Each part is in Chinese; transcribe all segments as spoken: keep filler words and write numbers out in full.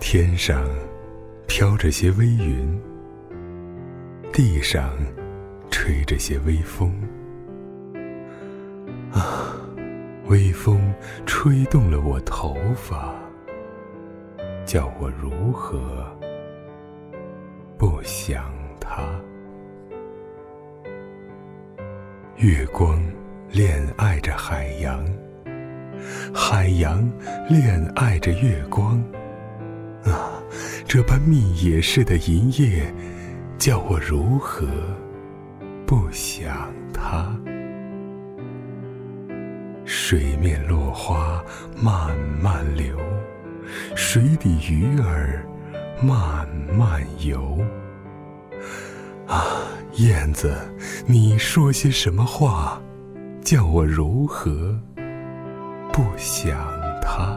天上飘着些微云，地上吹着些微风。啊，微风吹动了我头发，叫我如何不想它。月光恋爱着海洋，海洋恋爱着月光。啊，这般密野似的银叶，叫我如何不想它。水面落花慢慢流，水底鱼儿慢慢游。啊，燕子，你说些什么话，叫我如何不想它。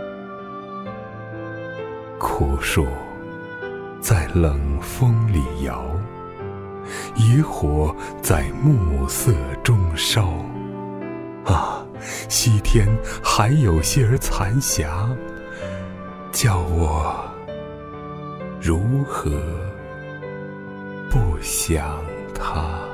枯树在冷风里摇，野火在暮色中烧。啊，西天还有些儿残霞，叫我如何不想它。